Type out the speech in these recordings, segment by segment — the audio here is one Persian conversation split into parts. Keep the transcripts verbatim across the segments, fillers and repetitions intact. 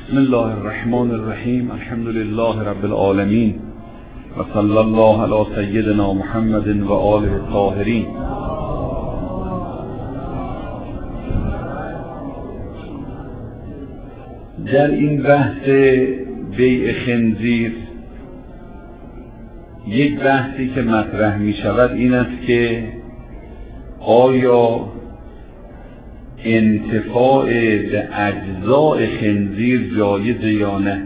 بسم الله الرحمن الرحیم. الحمد لله رب العالمین و صلی الله علی سیدنا محمد و آله الطاهرین. در این بحث بیع خنزیر یک بحثی که مطرح می شود این است که آیا انتفاع به اجزاء خنزیر جایزه یا نه؟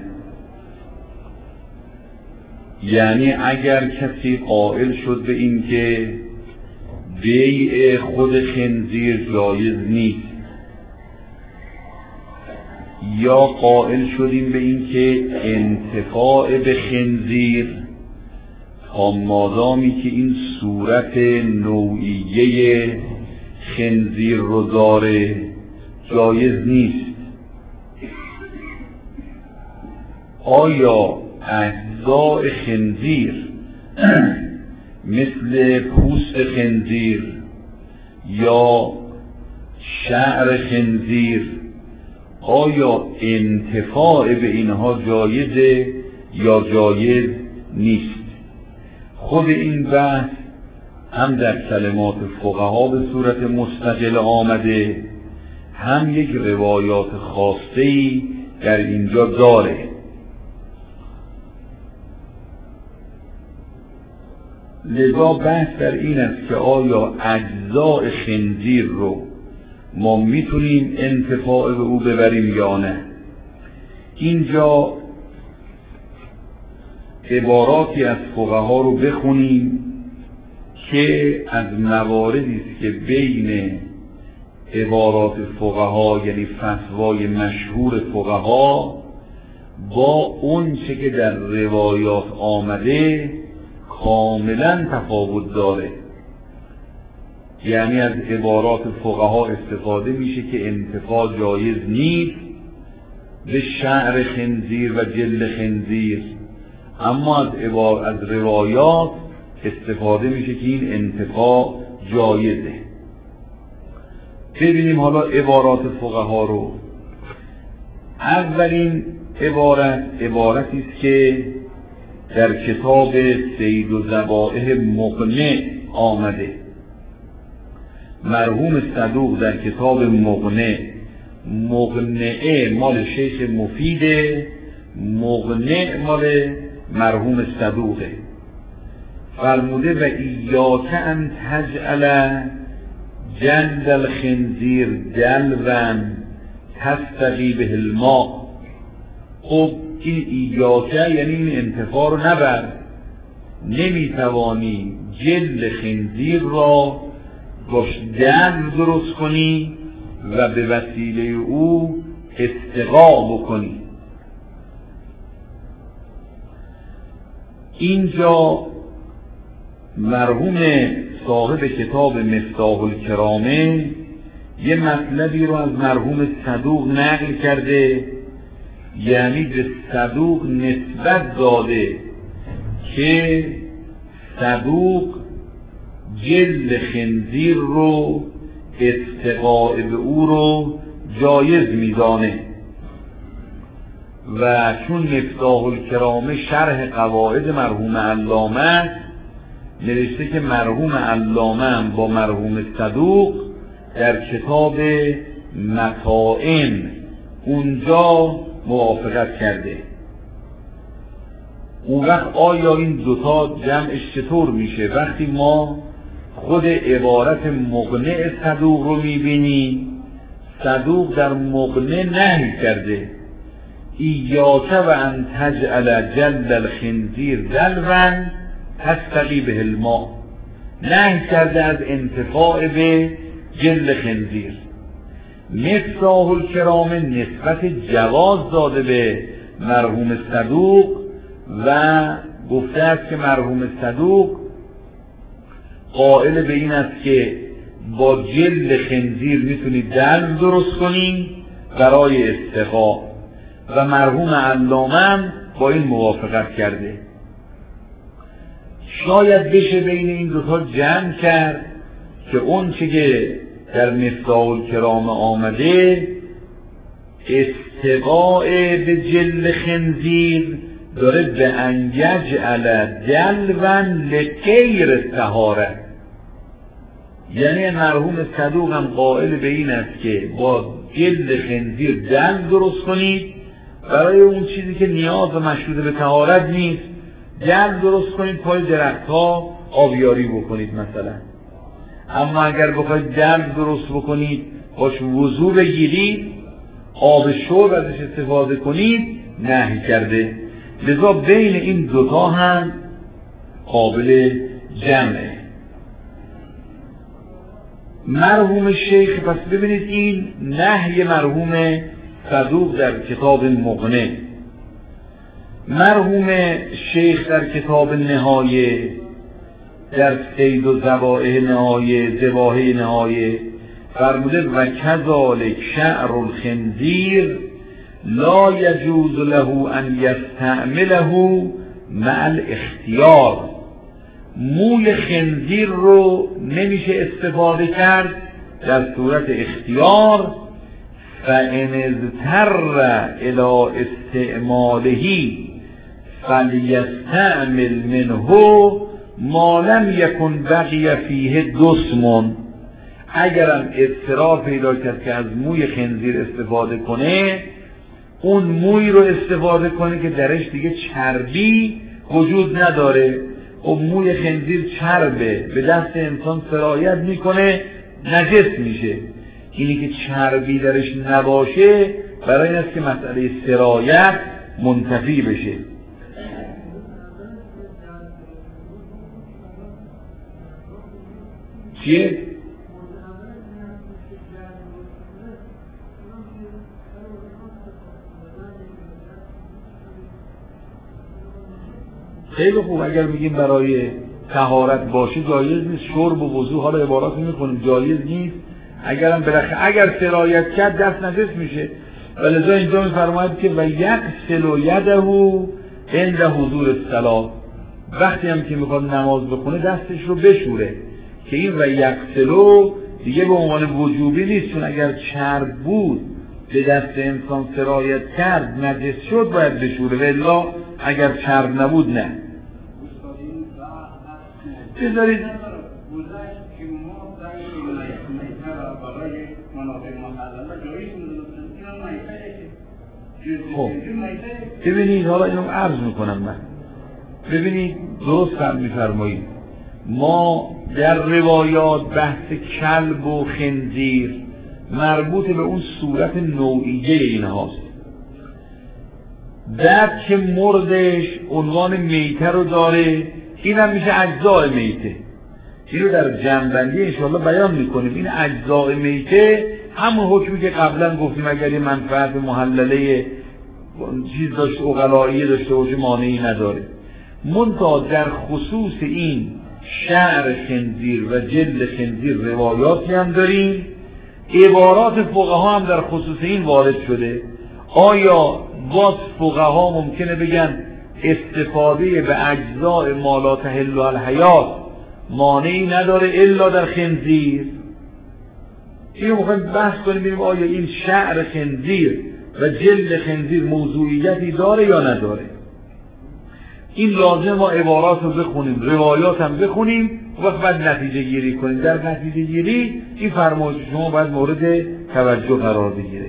یعنی اگر کسی قائل شد به این که بیع خود خنزیر جایز نیست، یا قائل شدیم به این که انتفاع به خنزیر تا مادامی که این صورت نوعیه خنزیر رو داره جایز نیست، آیا اجزاء خنزیر مثل پوست خنزیر یا شعر خنزیر آیا انتفاع به اینها جایزه یا جایز نیست؟ خود این بحث هم در کلمات فقها به صورت مستقل آمده، هم یک روایات خاصه‌ای در اینجا داره. لذا بحث در این است که آیا اجزاء خنزیر رو ما میتونیم انتفاع به او ببریم یا نه. اینجا عباراتی از فقها رو بخونیم که از مواردی است که بین عبارات فقها، یعنی فتوای مشهور فقها، با اون چه که در روایات آمده کاملا تفاوت داره. یعنی از عبارات فقها استفاده میشه که انتفاع جایز نیست به شعر خنزیر و جلد خنزیر، اما از عبار از روایات استفاده میشه که این انتفاع جایزه. ببینیم حالا عبارات فقها رو. اولین عبارت عبارتی است که در کتاب سید و ذبائح مقنع آمده. مرحوم صدوق در کتاب مقنع، مقنعه مال شیخ مفیده، مقنع مال مرحوم صدوقه، فرموده و ایاک ان تجعل جلد الخنزیر دلوا تستقی به الماء. خب این ایاک یعنی این انتفاع رو نبر، نمیتوانی جلد خنزیر را باش دلو درست کنی و به وسیله او استقا بکنی. اینجا مرحوم صاحب کتاب مفتاح الکرامه یه مطلبی رو از مرحوم صدوق نقل کرده، یعنی به صدوق نسبت داده که صدوق جلد خنزیر رو استقاء به او رو جایز میدانه. و چون مفتاح الکرامه شرح قواعد مرحوم علامه نوشته که مرحوم علامه با مرحوم صدوق در کتاب مطائن اونجا موافقت کرده. اون وقت آیا این دوتا جمعش چطور میشه؟ وقتی ما خود عبارت مقنع صدوق رو میبینیم، صدوق در مقنع نهی کرده ایاک و ان تجعل جلد الخنزیر دلوا تستقی به الماء، نهی کرده از انتفاع به جلد خنزیر. مفتاح الکرامه نسبت جواز داده به مرحوم صدوق و گفته است که مرحوم صدوق قائل به این است که با جلد خنزیر میتونید دلو درست کنید برای استقا، و مرحوم علامه با این موافقت کرده. شاید بشه بین این دوتا جمع کرد که اون چه که در مفتاح الکرامه آمده استقاء به جل خنزیر داره به انیجعل دلون لغیر طهارت، یعنی مرحوم صدوق هم قائل به این است که با جلد خنزیر دل درست کنید برای اون چیزی که نیاز و مشروط به طهارت نیست، دل درست کنید پای درخت ها آبیاری بکنید مثلا. اما اگر بخواید دل درست بکنید باش وضو بگیرید آب شرب ازش استفاده کنید نهی کرده. لذا بین این دوتا هم قابل جمعه. مرحوم شیخ پس ببینید این نهی مرحوم صدوق در کتاب مغنی، مرحوم شیخ در کتاب نهایه در سید و ذبائح نهایه ذباحه نهایه فرموده و کذالک شعر الخنزیر لا یجوز له ان یستعمله مع الاختیار. موی خنزیر رو نمیشه استفاده کرد در صورت اختیار. فان اضطر الى استعماله فلیستعمل منه ما لم یکن بقی فیه دسم. اگرم اضطرار پیدا کرد که از موی خنزیر استفاده کنه اون موی رو استفاده کنه که درش دیگه چربی وجود نداره. و موی خنزیر چربه به دست انسان سرایت میکنه نجس میشه. اینی که چربی درش نباشه برای این است که مسئله سرایت منتفی بشه. چیه؟ خیلی خوب. اگر میگیم برای طهارت باشه جایز نیست، شرب و وضو حالا عبارات میکنیم جایز نیست. اگرم برخ اگر سرایت کرد دست نجس میشه. ولذا اینجا میفرماید که و یغسل یده عند حضور الصلاه، وقتی هم که میخواد نماز بخونه دستش رو بشوره. که این و یغسل دیگه به عنوان وجوبی نیست، چون اگر چرب بود به دست انسان سرایت کرد نجس شد باید بشوره، ولی اگر چرب نبود نه. بذارید خب ببینید حالا اینو عرض میکنم من. ببینید درست هم میفرمایید ما در روایات بحث کلب و خنزیر مربوط به اون صورت نوعیه این هاست. در که مردش عنوان میته رو داره، این هم میشه اجزاء میته. این رو در جنبندی انشاءالله بیان میکنیم. این اجزاء میته همون حکمی که قبلا گفتیم اگر این منفعت محلله چیز داشت عقلائیه داشته باشه مانعی نداره. منتها در خصوص این شعر خنزیر و جلد خنزیر روایاتی هم داریم، عبارات فقها هم در خصوص این وارد شده. آیا باز فقها ممکنه بگن استفاده به اجزاء ما لا تحل الحیات مانعی نداره الا در خنزیر؟ اینو میخوایم بحث کنیم ببینیم آیا این شعر خنزیر و جلد خنزیر موضوعیتی داره یا نداره. این لازم ما عبارات رو بخونیم، روایات هم بخونیم و بعد نتیجه گیری کنیم. در نتیجه گیری این فرمایش شما باید مورد توجه قرار بگیره.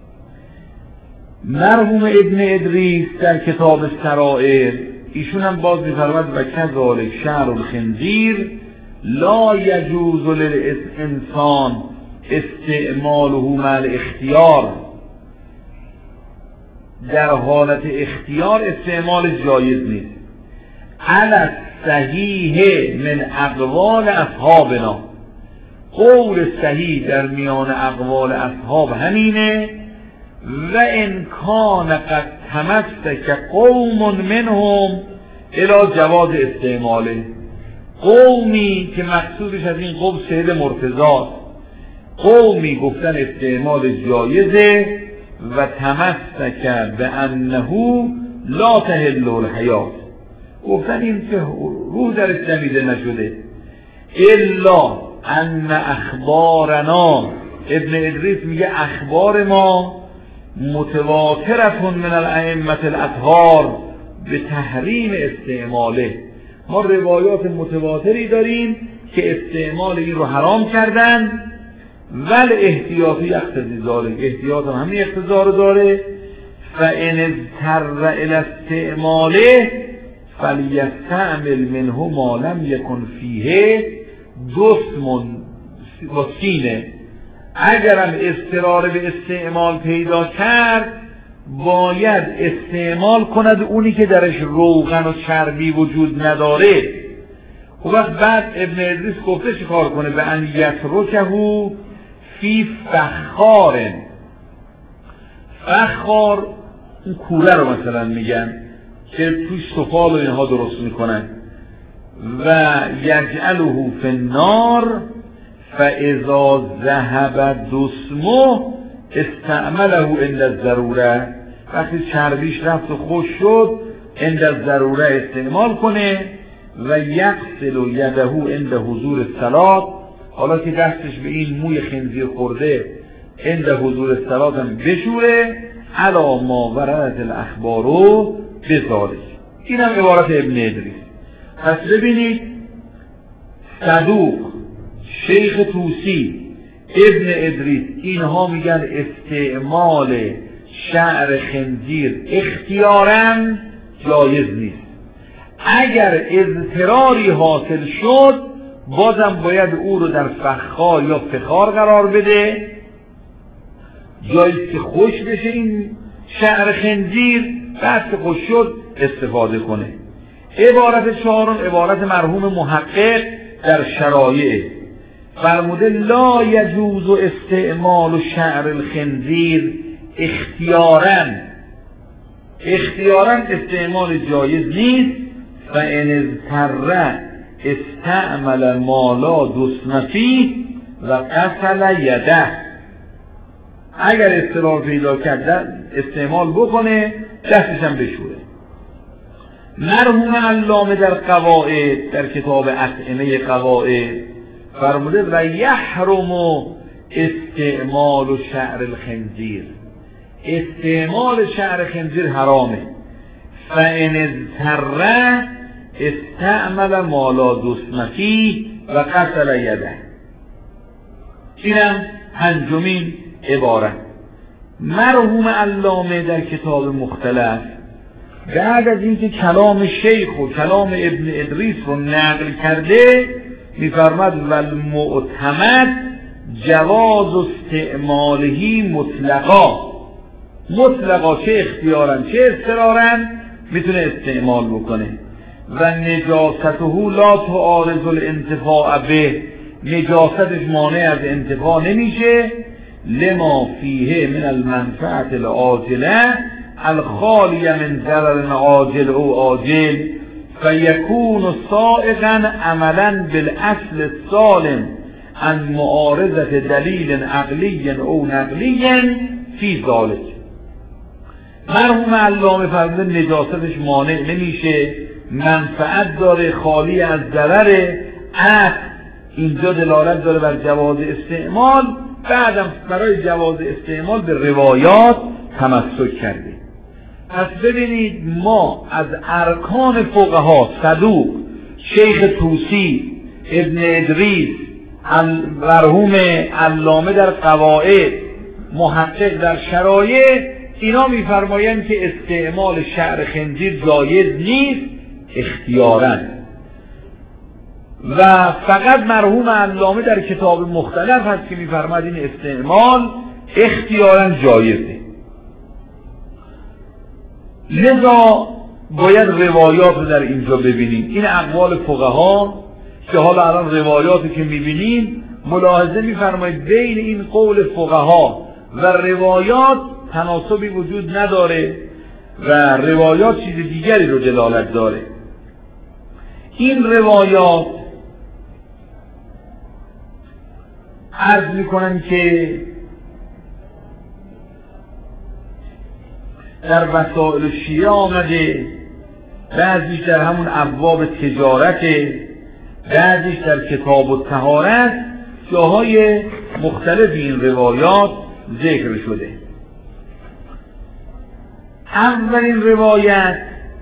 مرحوم ابن ادریس در کتاب سرائر ایشون هم باز می‌فرماید و کذالک شعر الخنزیر لا یجوز للانسان استعماله مع الاختیار. در حالت اختیار استعمال جایز نیست. علی صحیح من اقوال اصحابنا، قول صحیح در میان اقوال اصحاب همینه. و ان کان قد تمسک قوم منهم الی جواز استعماله. قومی که مقصودش از این قوم سید مرتضی، قومی گفتن استعمال جایزه و تمسک به انه لا تحل الحیات، گفتن این که روح درش دمیده نشده. الا ان اخبارنا، ابن ادریس میگه اخبار ما متواترتون من الائمه الاطهار به تحریم استعماله. ما روایات متواتری داریم که استعمال این رو حرام کردن، ولی احتیاطی اقتضی داره، احتیاط هم همین اقتضا رو داره. فان اضطر الی استعماله فلیستعمل منه ما لم یکن فیه دسم و سینه. اگرم اضطرار به استعمال پیدا کرد باید استعمال کند اونی که درش روغن و چربی وجود نداره. خب وقت بعد ابن ادریس گفته چه کار کنه؟ به ان یترکه فی فخار. فخار اون کوره رو مثلا میگن که توی سفال و اینها درست میکنن. و یجعله فی النار فاذا ذهب دسمه استعمله عند الضروره. وقتی چربیش رفت و خوش شد عند الضروره استعمال کنه. و یغسل یده عند حضور الصلاه. حالا که دستش به این موی خنزیر خورده عند حضور الصلاه هم بشوره. علا ما وردت الاخبارو بذالک. این هم عبارت ابن ادریس. پس ببینید صدوق، شیخ طوسی، ابن ادریس اینها میگن استعمال شعر خنزیر اختیاراً جایز نیست. اگر اضطراری حاصل شد بازم باید او رو در فخار یا فخار قرار بده، جایی که خوش بشه این شعر خنزیر، بعد که خوش شد استفاده کنه. عبارت چهارم عبارت مرحوم محقق در شرایع فرموده لا یجوز استعمال شعر الخنزیر اختیاراً. اختیاراً استعمال جایز نیست. فان اضطر استعمل ما لا دسم فیه و غسل یده. اگر اضطرار پیدا کرد استعمال بکنه، دستش هم بشوره. مرحوم علامه در قواعد در کتاب اطعمه قواعد فرموده و یحرم استعمال شعر الخنزیر. استعمال شعر خنزیر حرامه. فان اضطر استعمل ما لا دسم فیه و غسل یده. اینم پنجمین عبارت. مرحوم علامه در کتاب مختلف بعد از اینکه کلام شیخ و کلام ابن ادریس رو نقل کرده میفرماد و المعتمد جواز استعماله مطلقا. مطلقا چه اختیارن چه اضطرارن میتونه استعمال بکنه. و نجاسته لا تعارض الانتفاع به. نجاستش مانع از انتفاع نمیشه. لما فیه من المنفعت العاجله الخالیه من ضرر عاجل او آجل فیکون سائغا عملا بالاصل السالم عن معارضه دلیل عقلی او نقلی فی ذلک. مرحوم علامه فرموده نجاستش مانع نمیشه، منفعت داره، خالی از ضرر. اصل اینجا دلالت داره بر جواز استعمال. بعدم برای جواز استعمال به روایات تمسک کرده. پس ببینید ما از ارکان فقها صدوق، شیخ طوسی، ابن ادریس، مرحوم علامه در قواعد، محقق در شرایع، اینا میفرمایند که استعمال شعر خنزیر جایز نیست اختیاراً. و فقط مرحوم علامه در کتاب مختلف هست که میفرماید این استعمال اختیاراً جایزه. لذا باید روایات رو در اینجا ببینیم. این اقوال فقها که حالا الان روایاتی که میبینیم ملاحظه میفرمایید بین این قول فقها و روایات تناسبی وجود نداره و روایات چیز دیگری رو دلالت داره. این روایات عرض میکنن که در وسائل شیعه آمده، بعضیش در همون ابواب تجارته، بعضیش در کتاب الطهارت، جاهای مختلف این روایات ذکر شده. اولین روایت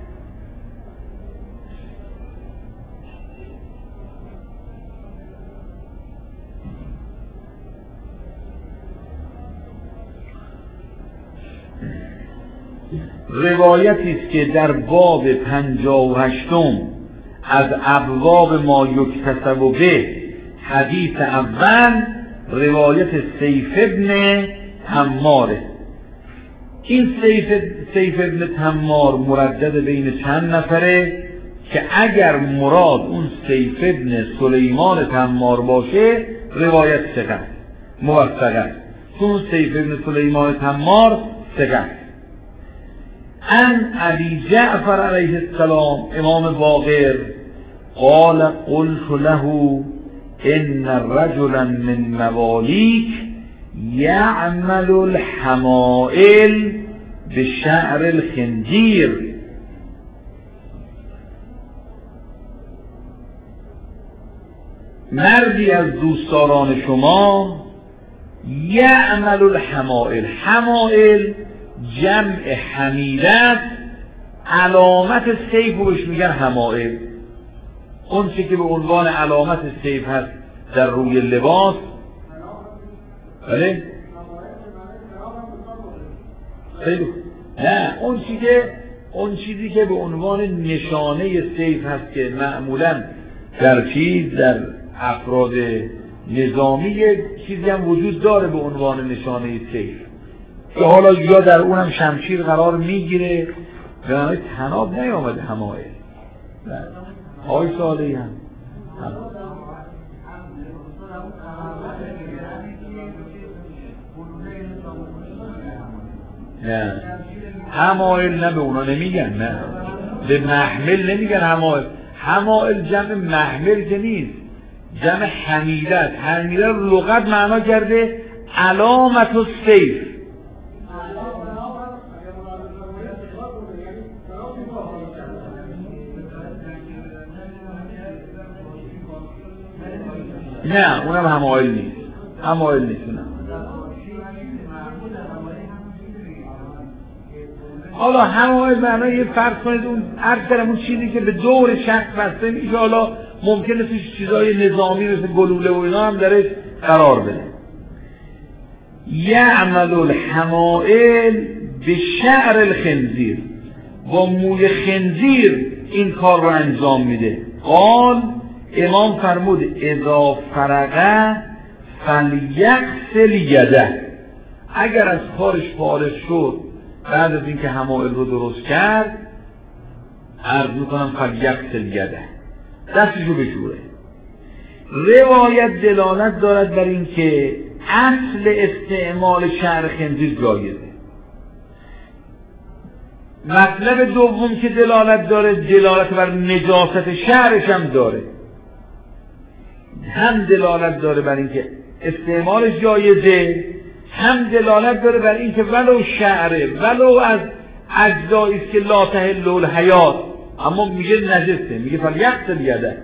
روایتی است که در باب پنجاه و هشتم از ابواب ما یکتسب به حدیث اول روایت سیف ابن تماره. این سیف, سیف ابن تمار مردد بین چند نفره که اگر مراد اون سیف ابن سلیمان تمار باشه روایت ثقه موثقه است. اون سیف ابن سلیمان تمار ثقه است. ان ابی جعفر علیه السلام امام باقر قال قلت له ان رجلا من موالیک یعمل الحمائل بشعر الخنزیر. مردی از دوستداران شما یعمل الحمائل، حمائل جمع حمیلت، علامت سیف رو بهش میگن حمائل. اون چه که به عنوان علامت سیف هست در روی لباس. بله؟ خیلی نه، اون چیزی که اون چیزی که به عنوان نشانه سیف هست که معمولا در چیز در افراد نظامی چیزی هم وجود داره به عنوان نشانه سیف که حالا یا در اونم شمشیر قرار میگیره. به نامه تناب نیامده حمائل. آی سالی هم نه حمائل نه به اونا نمیگن، نه به محمل نمیگن حمائل. حمائل جمع محمل که نیست، جمع حمیلت. حمیلت رو لغت معنا کرده علامت و سیف. نه اونم حمائل نیست، حمائل نیست اونم. حالا حمائل معنی یه فرض کنید اون عرض کردم اون چیزی که به دور شخص بسته میشه، حالا ممکنه توش چیزای نظامی مثل گلوله و اینا هم درش قرار بده. یعمل الحمائل به شعر الخنزیر، با موی خنزیر این کار رو انجام میده. قال امام فرمود اذا فرغه فلیغسل یده، اگر از کارش فارغ شد بعد از اینکه حمائل رو درست کرد عرض میکنم فلیغسل یده، دستشو بشوره. روایت دلالت دارد بر این که اصل استعمال شعر خنزیر جایزه. مطلب دوم که دلالت داره دلالت بر نجاست شعرش هم داره، هم دلالت داره بر این که استعمالش جایزه، هم دلالت داره بر این که ولو شعره ولو از اجزایی است که لا تحل الحیات اما میگه نجسه، میگه فلیغسل یده.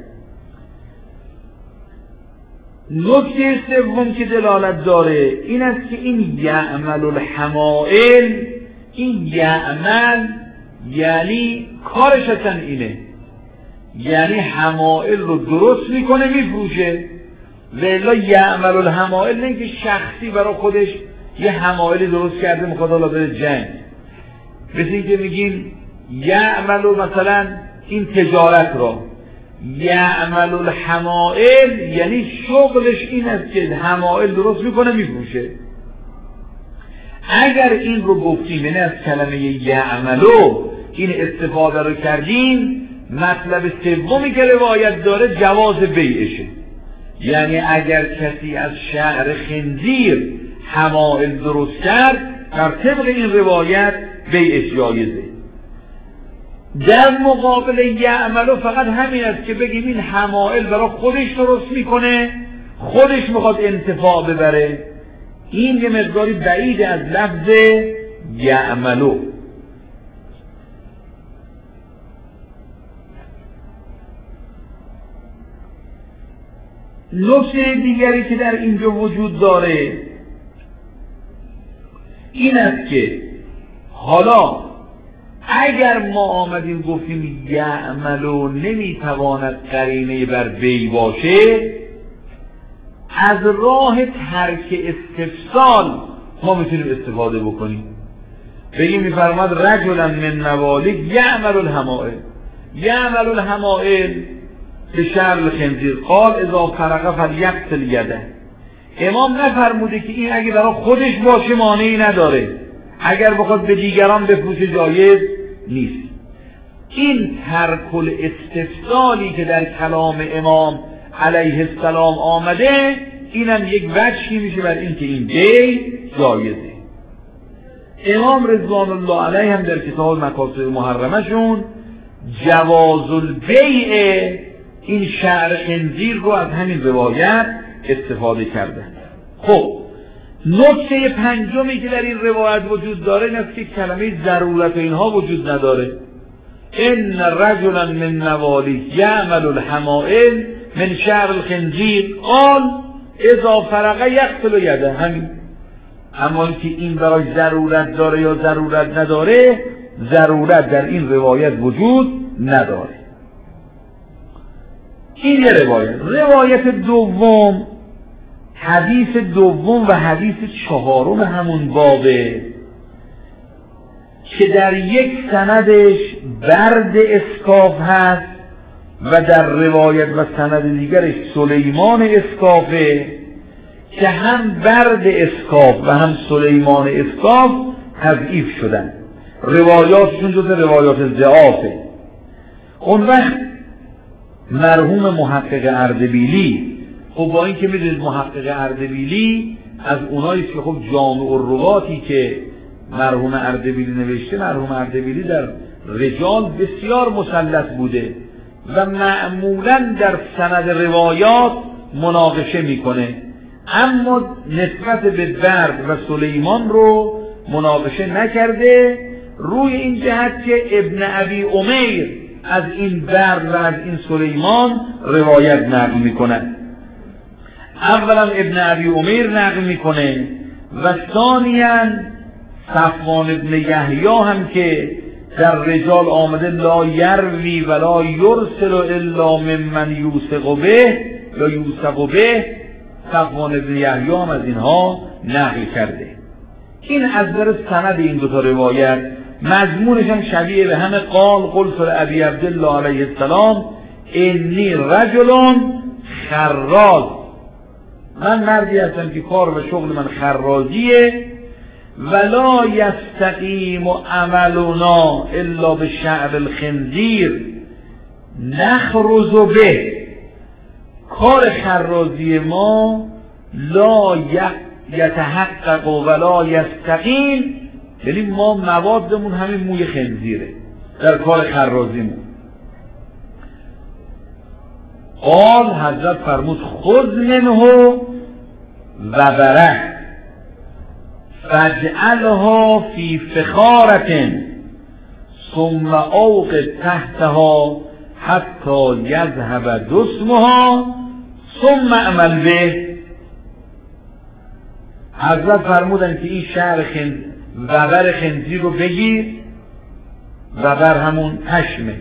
نکته سوم که دلالت داره این است که این یعمل الحمائل، این یعمل یعنی کارش اصلا اینه، یعنی حمائل رو درست میکنه میفروشه. لیلا یعمل الحمائل نه که شخصی برای خودش یه حمائلی درست کرده میخواد حالا بره جنگ. مثل این که میگیم یعمل مثلا این تجارت را، یعمل الحمائل یعنی شغلش این است که حمائل درست میکنه میفروشه. اگر این رو گفتیم یعنی از کلمه یعملو این استفاده رو کردیم، مطلب سومی که روایت داره جواز بیعشه. یعنی اگر کسی از شعر خنزیر حمائل درست کرد در طبق این روایت بیعش جایزه. در مقابل یعملو فقط همین است که بگیم این حمائل برای خودش درست میکنه، خودش میخواد انتفاع ببره. این یه مقداری بعید از لفظ یعملو. نکته دیگری که در اینجا وجود داره این است که حالا اگر ما آمدیم گفتیم یعملو نمیتواند قرینه بر وی باشه، از راه ترک استفسال ما میتونیم استفاده بکنیم. بگیم میفرماد رجلا من موالیک یعمل الحمائل، یعمل الحمائل به شرل الخنزیر قال اذا فرق فلیقتل یده. امام نفرموده که این اگه برای خودش باشه مانعی نداره، اگر بخواد به دیگران بفروشه جایز نیست. این ترک الاستفسالی که در کلام امام علیه السلام آمده، اینم یک وجهی میشه بر این که این دی جایزه. امام رضوان الله علیه هم در کتاب مکاسب محرمه شون جواز البیع این شعر خنزیر رو از همین روایت استفاده کرده. خب نکته پنجمی که در این روایت وجود داره این است که کلمه ضرورت و اینها وجود نداره. ان رجلا من موالیک یعمل الحمائل من شعر الخنزیر قال اذا فرق یقتل یده، همین. اما اینکه این برای ضرورت داره یا ضرورت نداره، ضرورت در این روایت وجود نداره. این یه روایت. روایت دوم، حدیث دوم و حدیث چهارم همون بابه که در یک سندش برد اسکاف هست و در روایت و سند دیگرش سلیمان اسکافه که هم برد اسکاف و هم سلیمان اسکاف تضعیف شدن، روایاتشون جز روایات ضعافه. اون وقت مرحوم محقق اردبیلی، خب با این که میدونید محقق اردبیلی از اونایی که خب جامع الرواتی که مرحوم اردبیلی نوشته، مرحوم اردبیلی در رجال بسیار مسلط بوده و معمولا در سند روایات مناقشه میکنه، اما نسبت به برد و سلیمان رو مناقشه نکرده، روی این جهت که ابن ابی امیر از این برد و از این سلیمان روایت نقل میکنه. اولا ابن ابی امیر نقل میکنه و ثانیاً صفوان ابن یحیی هم که در رجال آمده لا یروی ولا یرسل الا ممن یوثق به یا یوثق به، صفوان ابن یحیی هم از اینها نقل کرده. این از نظر سند این دو تا روایت مضمونش هم شبیه به همه قال قلت لابی عبدالله علیه السلام انی رجل خراز، من مردی هستم که کار و شغل من خرازیه، ولا یستقیم عملنا الا به شعر الخنزیر نخرز به، کار خرازی ما لا یتحقق ولا یستقیم، یعنی ما موادمون همین موی خنزیره در کار خرازیمون. قال حضرت فرمود خذ منه و بره فاجعلها فی فخارة ثم اوقد تحتها حتی یذهب دسمها ثم عمل به. حضرت فرمودن که این شعر خنزیر وبر خنزیر رو بگیر، وبر همون پشمه،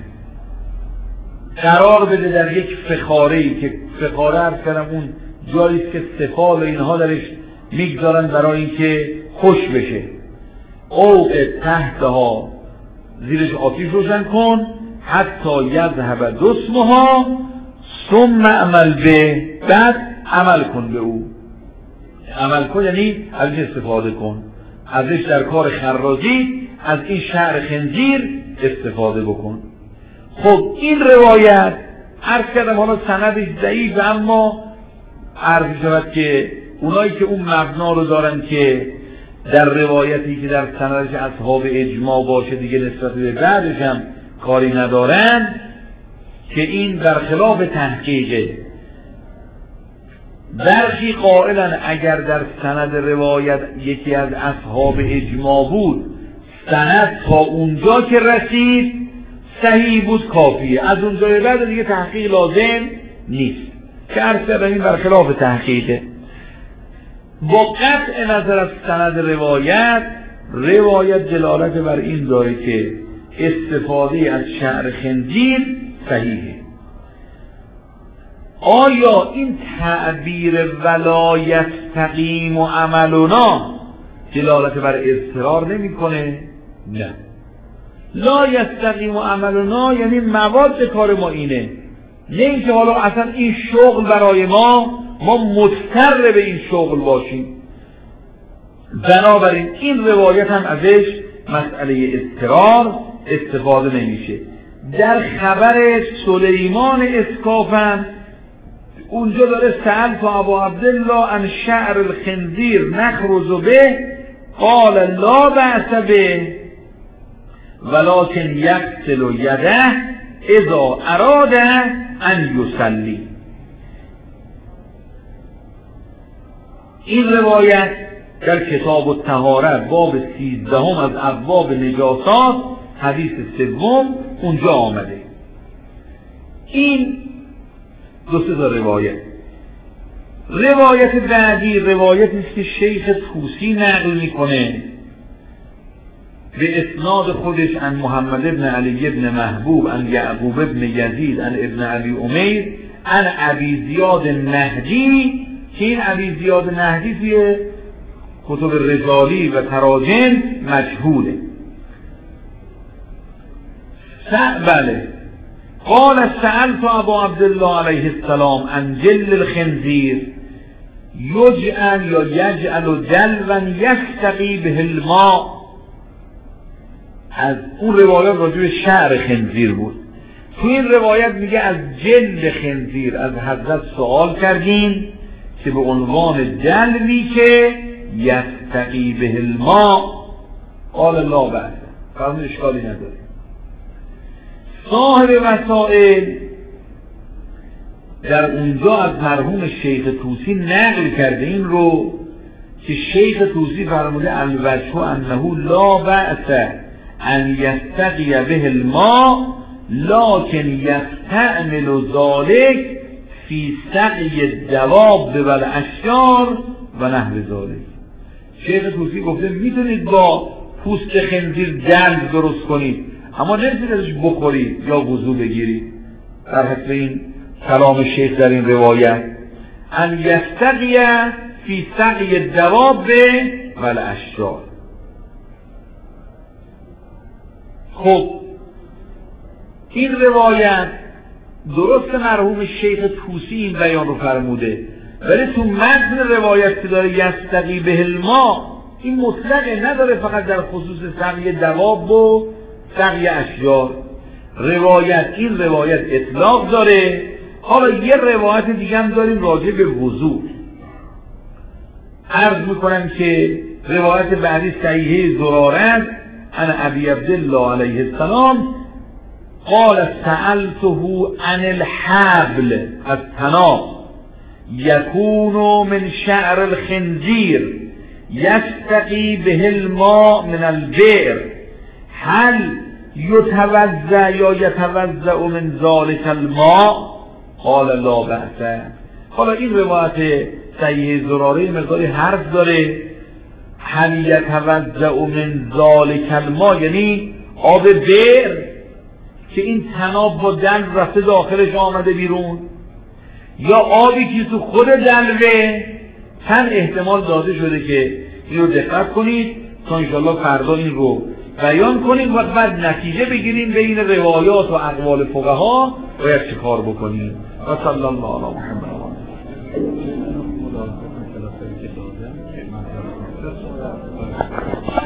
قرار بده در یک فخاره‌ای که فخاره عرض کردم اون جاییست که سفال و اینها درش میگذارن برای اینکه خوش بشه. اوقد تحتها، زیرش آتیش روشن کن، حتی یذهب دسمها ثم عمل به، بعد عمل کن به او. عمل کن یعنی ازش استفاده کن، ازش در کار خرازی از این شعر خنزیر استفاده بکن. خب این روایت عرض کردم حالا سندش ضعیف، اما عرض شود که اونایی که اون مبنا رو دارن که در روایتی که در سندش اصحاب اجماع باشه دیگه نسبت به بعدش هم کاری ندارن، که این برخلاف تحقیقه. برخی قائلن اگر در سند روایت یکی از اصحاب اجماع بود، سند تا اونجا که رسید صحیح بود کافیه، از اونجای بعد دیگه تحقیق لازم نیست، که عرض کردم این برخلاف تحقیقه. با قطع نظر از سند روایت، روایت دلالت بر این داره که استفاده از شعر خنزیر صحیحه. آیا این تعبیر ولا یستقیم عملنا دلالت بر اضطرار نمیکنه؟ نه. لا یستقیم عملنا یعنی مواد کار ما اینه، نه اینکه حالا اصلا این شغل برای ما ما مضطر به این شغل باشیم. بنابراین این روایت هم ازش مسئله اضطرار استفاده نمیشه. در خبر سلیمان اسکافم اونجا داره سألت ابا عبدالله عن شعر الخنزیر نخرج به قال لا بأس به ولكن یغسل یده اذا اراد ان یصلی. این روایت در کتاب الطهارت باب سیزدهم از ابواب نجاسات حدیث سوم اونجا آمده. این دو سه تا روایت. روایت بعدی روایتی است که شیخ طوسی نقل میکنه به اسناد خودش عن محمد ابن علی ابن محبوب عن یعقوب ابن یزید عن ابن ابی امیر عن ابی زیاد نهدی که این ابی زیاد نهدی توی کتب رجالی و تراجم مجهوله. بله قال سألت ابا عبدالله علیه السلام عن جل الخنزیر یجعل یا یجعل جلوا یستقی به الماء. از اون روایات راجع به شعر خنزیر بود. تو این روایت میگه از جلد خنزیر از حضرت سوال کردیم که به عنوان جلوی که یستقی به الماء قال لا بأس، فرمود اشکالی نداره. صاحب وسائل در اونجا از مرحوم شیخ طوسی نقل کرده این رو که شیخ طوسی فرموده الوجه انه لا بأس ان یستقی به الماء لكن یستعمل ذلك فی سقی الدواب والاشجار و نحو ذلك. شیخ طوسی گفته میتونید با پوست خنزیر جلد درست کنید اما نمیتونید ازش بخورید یا وضو بگیرید. در حسب این کلام شیخ در این روایت ان یستقی فی سقی الدواب والاشجار. خب این روایت درست مرحوم شیخ طوسی این بیان رو فرموده، ولی تو متن روایت که داره یستقی به الماء این مطلقه، نداره فقط در خصوص سقی دواب و سقی اشجار. روایت این روایت اطلاق داره. حالا یه روایت دیگه هم داریم راجع به وضو. عرض میکنم که روایت بعدی صحیحه زرارت عن ابی عبدالله علیه السلام قال سألته عن الحبل الطناب یکون من شعر الخنزیر یستقی به الماء من البئر هل یتوضأ یا یتوضأ من ذلك الماء قال لا بأس. حالا این روایت صحیح زراره مقداری حرف داره. هل یتوضأ من ذلك الماء یعنی آب بئر که این طناب با دلو رفته داخلش آمده بیرون، یا آبی که تو خود دلوه. چند احتمال داده شده که این رو دقت کنید تا انشاءالله فردا این رو بیان کنیم و بعد نتیجه بگیریم بین روایات و اقوال فقها باید چه کار بکنیم. و صلی الله علی محمد. Thank you.